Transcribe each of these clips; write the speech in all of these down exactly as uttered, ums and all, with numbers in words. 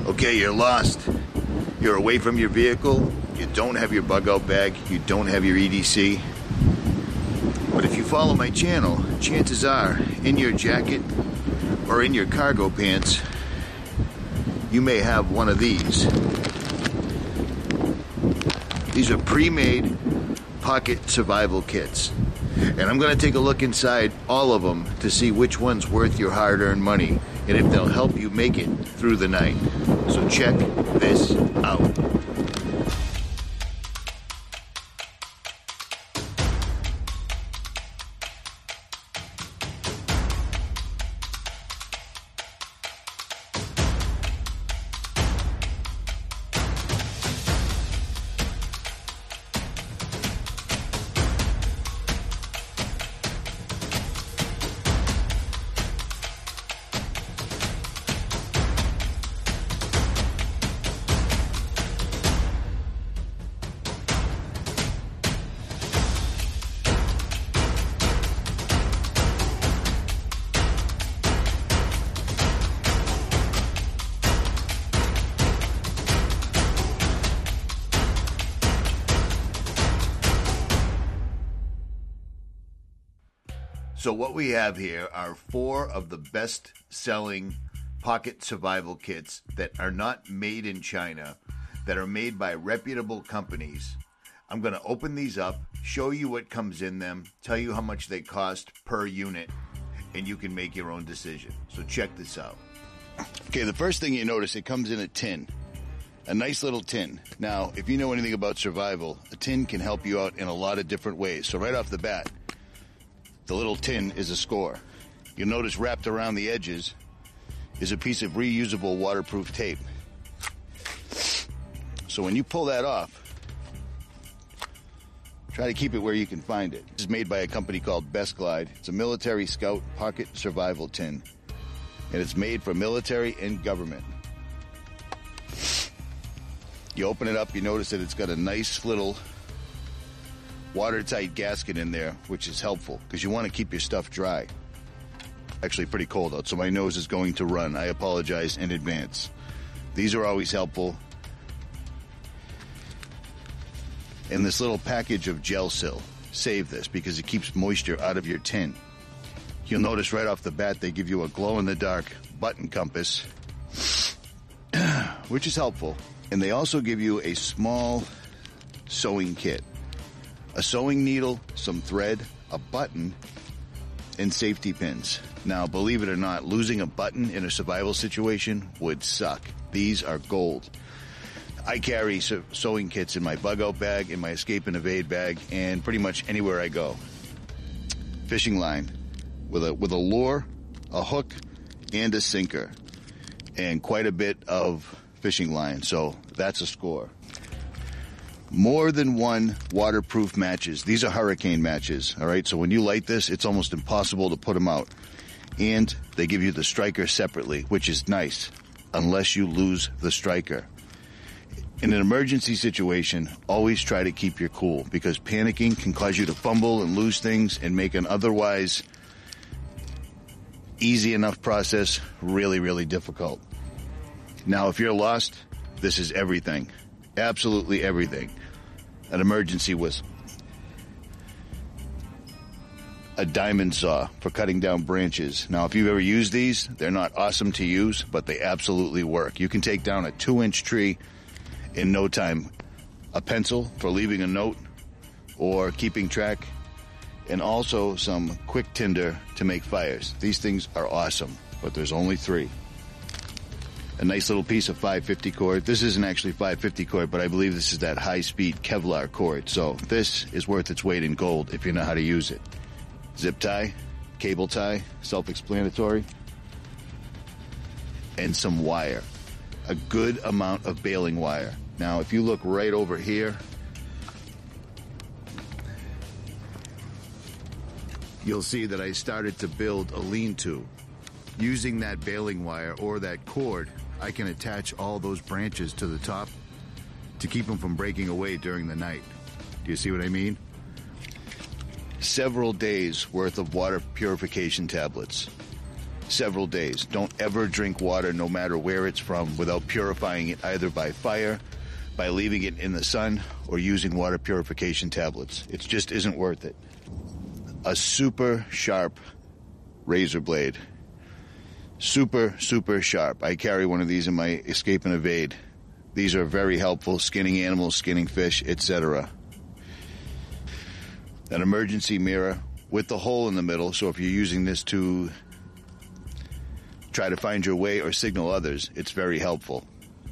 Okay, you're lost. You're away from your vehicle. You don't have your bug out bag. You don't have your E D C. But if you follow my channel, chances are, in your jacket or in your cargo pants, you may have one of these. These are pre-made pocket survival kits. And I'm going to take a look inside all of them to see which one's worth your hard-earned money and if they'll help you make it through the night. So check this out. So what we have here are four of the best-selling pocket survival kits that are not made in China, that are made by reputable companies. I'm going to open these up, show you what comes in them, tell you how much they cost per unit, and you can make your own decision. So check this out. Okay, the first thing you notice, it comes in a tin. A nice little tin. Now, if you know anything about survival, a tin can help you out in a lot of different ways. So right off the bat, the little tin is a score. You'll notice wrapped around the edges is a piece of reusable waterproof tape. So when you pull that off, try to keep it where you can find it. This is made by a company called Best Glide. It's a military scout pocket survival tin, and it's made for military and government. You open it up, you notice that it's got a nice little watertight gasket in there, which is helpful because you want to keep your stuff dry. Actually pretty cold out, so my nose is going to run. I apologize in advance. These are always helpful. And this little package of Gelsil. Save this because it keeps moisture out of your tin. You'll notice right off the bat they give you a glow-in-the-dark button compass, which is helpful. And they also give you a small sewing kit. A sewing needle, some thread, a button, and safety pins. Now, believe it or not, losing a button in a survival situation would suck. These are gold. I carry sew- sewing kits in my bug-out bag, in my escape and evade bag, and pretty much anywhere I go. Fishing line with a with a lure, a hook, and a sinker, and quite a bit of fishing line. So that's a score. More than one waterproof matches. These are hurricane matches, all right? So when you light this, it's almost impossible to put them out. And they give you the striker separately, which is nice, unless you lose the striker. In an emergency situation, always try to keep your cool, because panicking can cause you to fumble and lose things and make an otherwise easy enough process really, really difficult. Now, if you're lost, this is everything. Absolutely everything. An emergency whistle. A diamond saw for cutting down branches. Now, if you've ever used these, they're not awesome to use, but they absolutely work. You can take down a two-inch tree in no time. A pencil for leaving a note or keeping track, and also some quick tinder to make fires. These things are awesome, but there's only three. A nice little piece of five fifty cord. This isn't actually five fifty cord, but I believe this is that high-speed Kevlar cord. So this is worth its weight in gold if you know how to use it. Zip tie, cable tie, self-explanatory, and some wire. A good amount of baling wire. Now, if you look right over here, you'll see that I started to build a lean-to. Using that baling wire or that cord, I can attach all those branches to the top to keep them from breaking away during the night. Do you see what I mean? Several days worth of water purification tablets. several days. Don't ever drink water, no matter where it's from, without purifying it either by fire, by leaving it in the sun, or using water purification tablets. It just isn't worth it. A super sharp razor blade. Super, super sharp. I carry one of these in my Escape and Evade. These are very helpful, skinning animals, skinning fish, et cetera. An emergency mirror with the hole in the middle, so if you're using this to try to find your way or signal others, it's very helpful.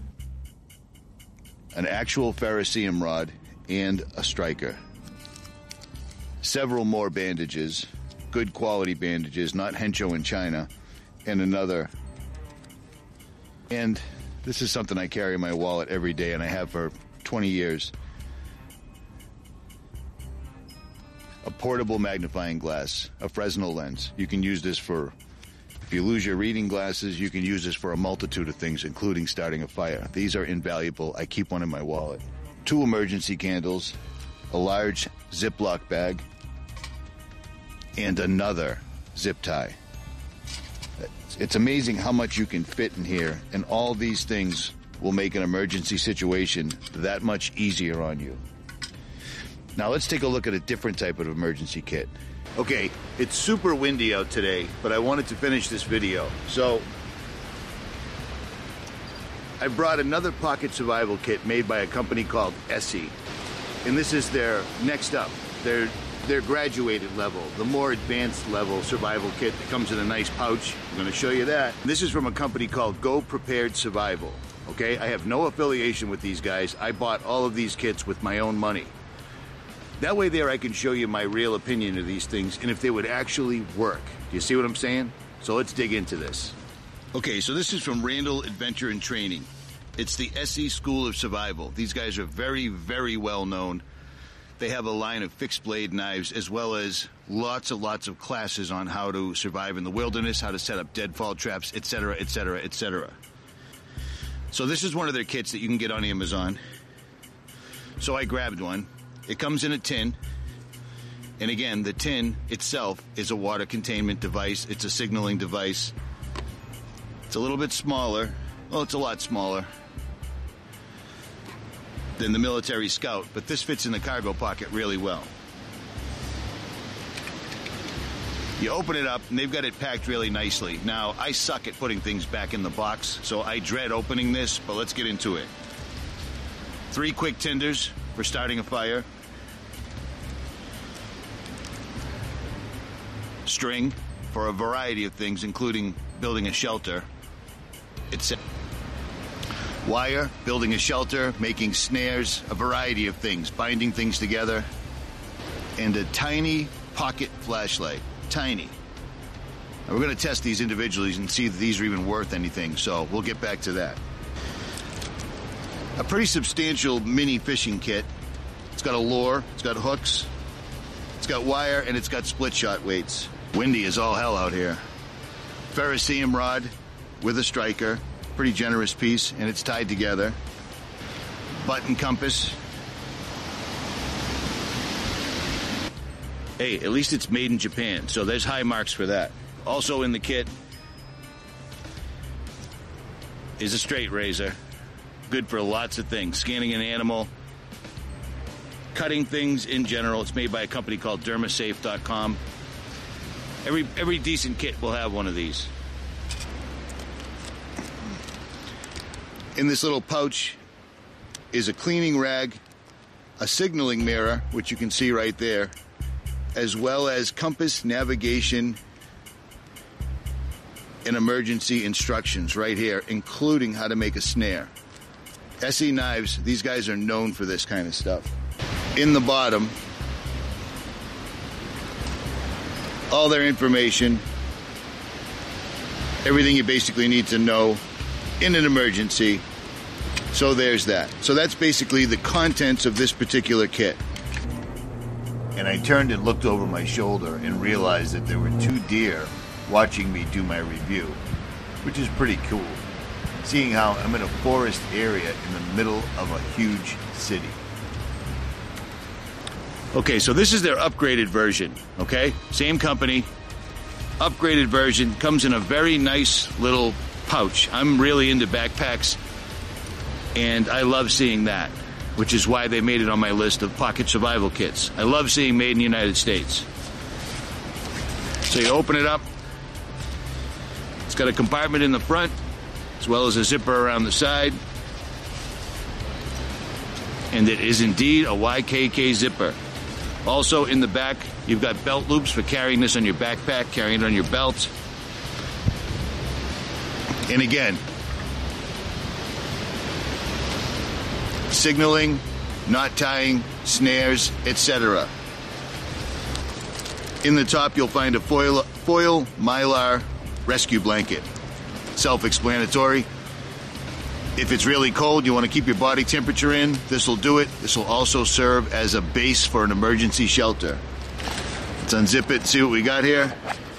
An actual ferrocerium rod and a striker. Several more bandages, good quality bandages, not Hencho in China, and another. And this is something I carry in my wallet every day, and I have for twenty years. A portable magnifying glass, a Fresnel lens. You can use this for, if you lose your reading glasses, you can use this for a multitude of things, including starting a fire. These are invaluable. I keep one in my wallet. Two emergency candles, a large Ziploc bag, and another zip tie. It's amazing how much you can fit in here, and all these things will make an emergency situation that much easier on you. Now let's take a look at a different type of emergency kit. Okay, it's super windy out today, but I wanted to finish this video. So, I brought another pocket survival kit made by a company called Essie. And this is their next up, their, their graduated level, the more advanced level survival kit that comes in a nice pouch. I'm gonna show you that. This is from a company called Go Prepared Survival. Okay, I have no affiliation with these guys. I bought all of these kits with my own money. That way there I can show you my real opinion of these things and if they would actually work. Do you see what I'm saying? So let's dig into this. Okay, so this is from Randall Adventure and Training. It's the Essie School of Survival. These guys are very, very well known. They have a line of fixed blade knives as well as lots and lots of classes on how to survive in the wilderness, how to set up deadfall traps, et cetera, et cetera, et cetera. So this is one of their kits that you can get on Amazon. So I grabbed one. It comes in a tin, and again, the tin itself is a water containment device. It's a signaling device. It's a little bit smaller. Well, it's a lot smaller than the Military Scout, but this fits in the cargo pocket really well. You open it up, and they've got it packed really nicely. Now, I suck at putting things back in the box, so I dread opening this, but let's get into it. Three quick tinders for starting a fire. String for a variety of things, including building a shelter. It's wire, building a shelter, making snares, a variety of things, binding things together, and a tiny pocket flashlight. Tiny. Now we're going to test these individually and see if these are even worth anything, so we'll get back to that. A pretty substantial mini fishing kit. It's got a lure, it's got hooks, it's got wire, and it's got split shot weights. Windy as all hell out here. Ferrocerium rod with a striker, pretty generous piece, and it's tied together. Button compass. Hey, at least it's made in Japan, so there's high marks for that. Also in the kit is a straight razor. Good for lots of things. Scanning an animal, cutting things in general. It's made by a company called Dermasafe dot com. Every, every decent kit will have one of these. In this little pouch is a cleaning rag, a signaling mirror, which you can see right there, as well as compass, navigation, and emergency instructions right here, including how to make a snare. Essie knives, these guys are known for this kind of stuff. In the bottom, all their information, everything you basically need to know in an emergency. So there's that. So that's basically the contents of this particular kit. And I turned and looked over my shoulder and realized that there were two deer watching me do my review, which is pretty cool, seeing how I'm in a forest area in the middle of a huge city. Okay, so this is their upgraded version, okay? Same company, upgraded version. Comes in a very nice little pouch. I'm really into backpacks, and I love seeing that, which is why they made it on my list of pocket survival kits. I love seeing made in the United States. So you open it up. It's got a compartment in the front, as well as a zipper around the side. And it is indeed a Y K K zipper. Also in the back, you've got belt loops for carrying this on your backpack, carrying it on your belt. And again, signaling, knot tying, snares, et cetera. In the top, you'll find a foil, foil mylar rescue blanket. Self-explanatory. If it's really cold, you want to keep your body temperature in, this will do it. This will also serve as a base for an emergency shelter. Let's unzip it and see what we got here.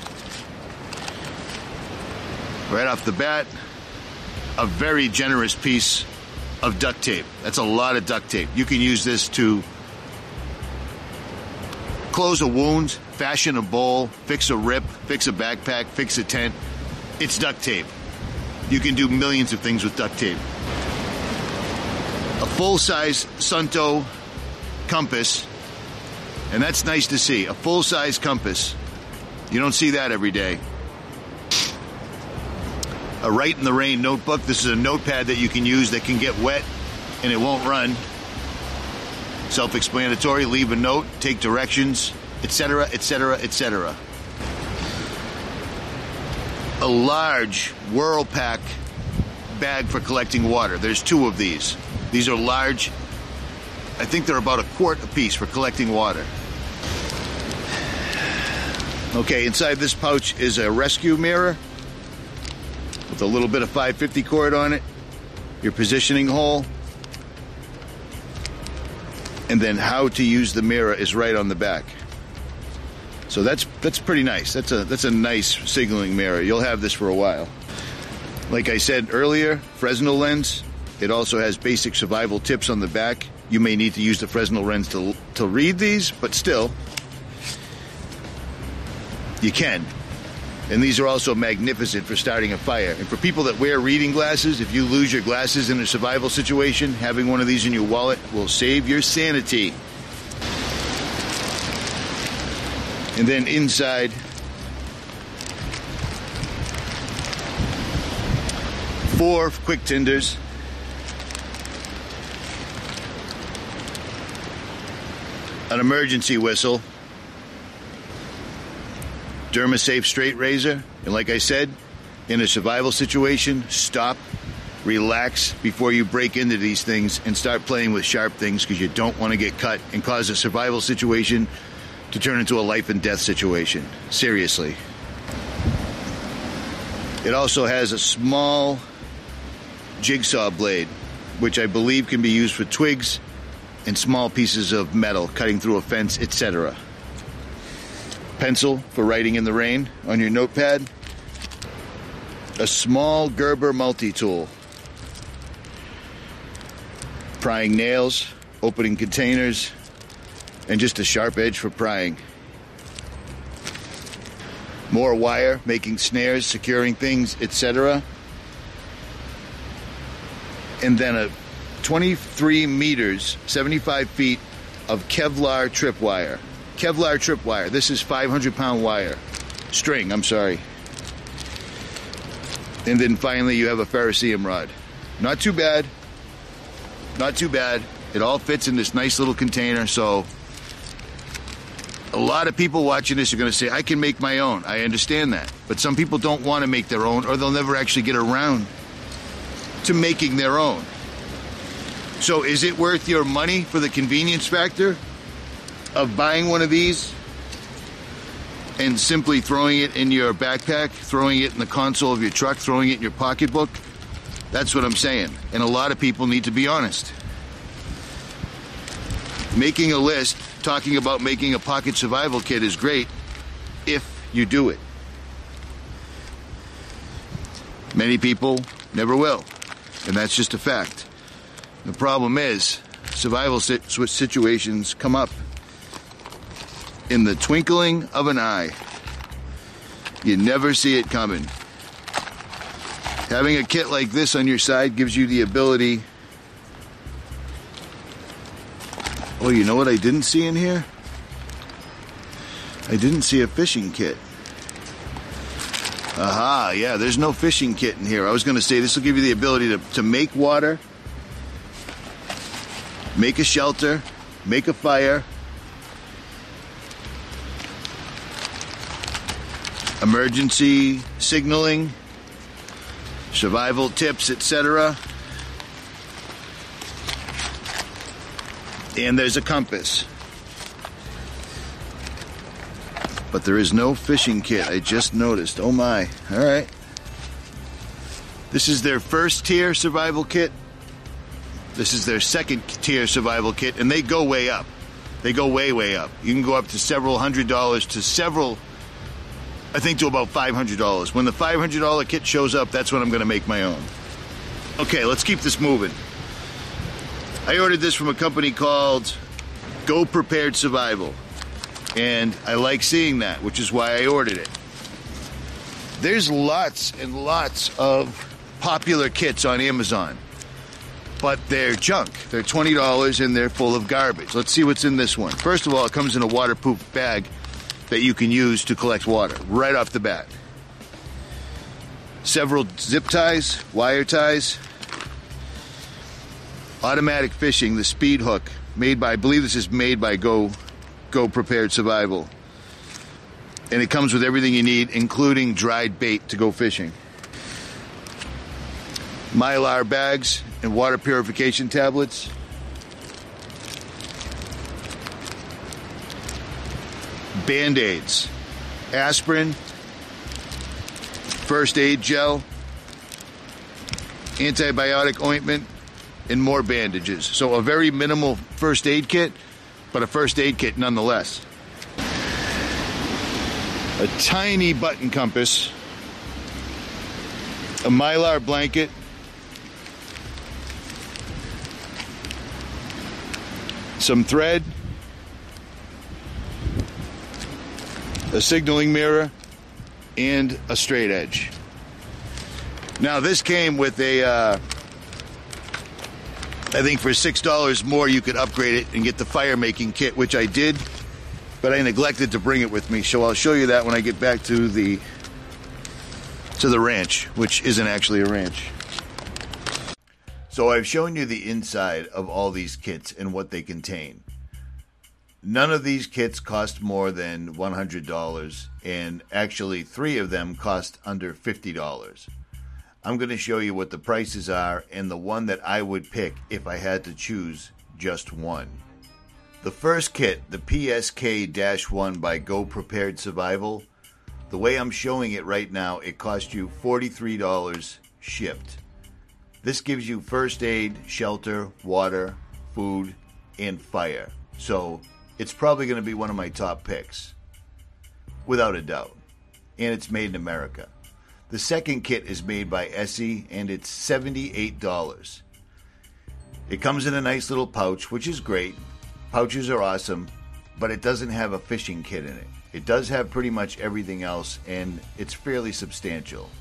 Right off the bat, a very generous piece of duct tape. That's a lot of duct tape. You can use this to close a wound, fashion a bowl, fix a rip, fix a backpack, fix a tent. It's duct tape. You can do millions of things with duct tape. A full-size Suunto compass, and that's nice to see. A full-size compass. You don't see that every day. A Write in the Rain notebook. This is a notepad that you can use that can get wet and it won't run. Self-explanatory. Leave a note, take directions, et cetera, et cetera, et cetera. A large Whirl-Pack bag for collecting water. There's two of these. These are large. I think they're about a quart apiece for collecting water. Okay, inside this pouch is a rescue mirror with a little bit of five fifty cord on it, your positioning hole, and then how to use the mirror is right on the back. So that's that's pretty nice. That's a that's a nice signaling mirror. You'll have this for a while. Like I said earlier, Fresnel lens. It also has basic survival tips on the back. You may need to use the Fresnel lens to to read these, but still, you can. And these are also magnificent for starting a fire. And for people that wear reading glasses, if you lose your glasses in a survival situation, having one of these in your wallet will save your sanity. And then inside, four quick tinders, an emergency whistle, Dermasafe straight razor, and like I said, in a survival situation, stop, relax before you break into these things and start playing with sharp things, because you don't want to get cut and cause a survival situation to turn into a life and death situation. Seriously. It also has a small jigsaw blade, which I believe can be used for twigs and small pieces of metal, cutting through a fence, et cetera. Pencil for writing in the rain on your notepad. A small Gerber multi-tool. Prying nails, opening containers, and just a sharp edge for prying. More wire, making snares, securing things, et cetera. And then a twenty-three meters, seventy-five feet of Kevlar tripwire. Kevlar tripwire. This is five hundred pound wire. String, I'm sorry. And then finally you have a ferrocerium rod. Not too bad. Not too bad. It all fits in this nice little container, so a lot of people watching this are going to say, I can make my own. I understand that. But some people don't want to make their own, or they'll never actually get around to making their own. So is it worth your money for the convenience factor of buying one of these and simply throwing it in your backpack, throwing it in the console of your truck, throwing it in your pocketbook? That's what I'm saying. And a lot of people need to be honest. Making a list, talking about making a pocket survival kit is great if you do it. Many people never will, and that's just a fact. The problem is, survival situations come up in the twinkling of an eye. You never see it coming. Having a kit like this on your side gives you the ability... Oh, you know what I didn't see in here? I didn't see a fishing kit. Aha, yeah, there's no fishing kit in here. I was going to say this will give you the ability to, to make water, make a shelter, make a fire, emergency signaling, survival tips, et cetera. And there's a compass. But there is no fishing kit, I just noticed. Oh my, all right. This is their first tier survival kit. This is their second tier survival kit, and they go way up. They go way, way up. You can go up to several hundred dollars to several, I think to about five hundred dollars. When the five hundred dollar kit shows up, that's when I'm going to make my own. Okay, let's keep this moving. I ordered this from a company called Go Prepared Survival. And I like seeing that, which is why I ordered it. There's lots and lots of popular kits on Amazon, but they're junk. They're twenty dollars and they're full of garbage. Let's see what's in this one. First of all, it comes in a waterproof bag that you can use to collect water right off the bat. Several zip ties, wire ties, automatic fishing, the speed hook, made by, I believe this is made by Go Go Prepared Survival. And it comes with everything you need, including dried bait to go fishing. Mylar bags and water purification tablets. Band-Aids. Aspirin. First aid gel. Antibiotic ointment. And more bandages. So a very minimal first aid kit, but a first aid kit nonetheless. A tiny button compass, a Mylar blanket, some thread, a signaling mirror, and a straight edge. Now this came with a, uh, I think for six dollars more you could upgrade it and get the fire making kit, which I did, but I neglected to bring it with me, so I'll show you that when I get back to the to the ranch, which isn't actually a ranch. So I've shown you the inside of all these kits and what they contain. None of these kits cost more than one hundred dollars, and actually three of them cost under fifty dollars. I'm going to show you what the prices are and the one that I would pick if I had to choose just one. The first kit, the P S K one by Go Prepared Survival, the way I'm showing it right now, it costs you forty-three dollars shipped. This gives you first aid, shelter, water, food, and fire. So it's probably going to be one of my top picks, without a doubt. And it's made in America. The second kit is made by Essie, and it's seventy-eight dollars. It comes in a nice little pouch, which is great. Pouches are awesome, but it doesn't have a fishing kit in it. It does have pretty much everything else, and it's fairly substantial.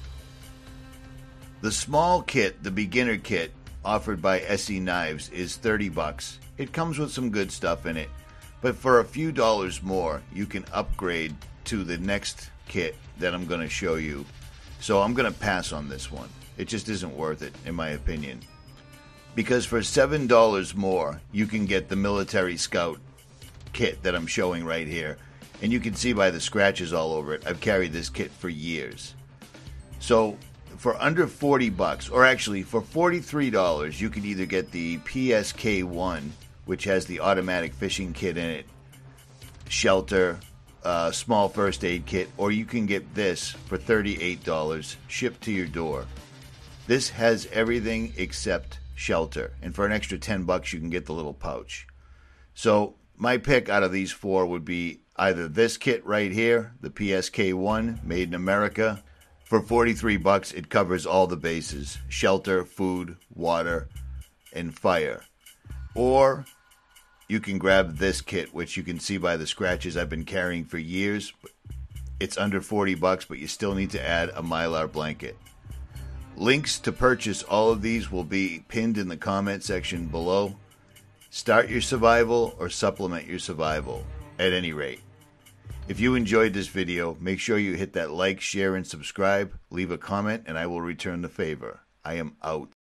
The small kit, the beginner kit, offered by Essie Knives is thirty bucks. It comes with some good stuff in it, but for a few dollars more, you can upgrade to the next kit that I'm going to show you. So I'm going to pass on this one. It just isn't worth it, in my opinion. Because for seven dollars more, you can get the Military Scout kit that I'm showing right here. And you can see by the scratches all over it, I've carried this kit for years. So for under forty bucks, or actually for forty-three dollars, you can either get the P S K one, which has the automatic fishing kit in it, shelter, Uh, small first aid kit, or you can get this for thirty-eight dollars shipped to your door. This has everything except shelter, and for an extra ten bucks you can get the little pouch. So my pick out of these four would be either this kit right here, the P S K one, made in America. For forty-three bucks it covers all the bases: shelter, food, water, and fire. Or you can grab this kit, which you can see by the scratches I've been carrying for years. it's under forty bucks, but you still need to add a Mylar blanket. Links to purchase all of these will be pinned in the comment section below. Start your survival or supplement your survival, at any rate. If you enjoyed this video, make sure you hit that like, share, and subscribe. Leave a comment, and I will return the favor. I am out.